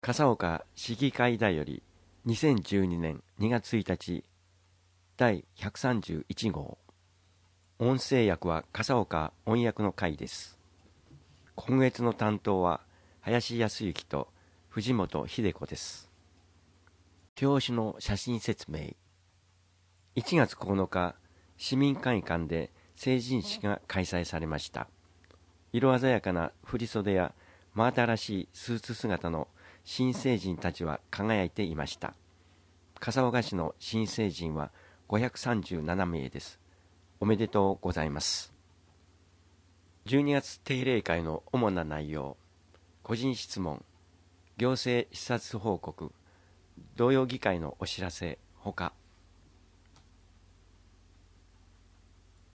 笠岡市議会だより2012年2月1日第131号。音声訳は笠岡音訳の会です。今月の担当は林康之と藤本秀子です。表紙の写真説明。1月9日、市民会館で成人式が開催されました。色鮮やかな振袖や真新しいスーツ姿の新成人たちは輝いていました。笠岡市の新成人は537名です。おめでとうございます。12月定例会の主な内容、個人質問、行政視察報告、同様議会のお知らせほか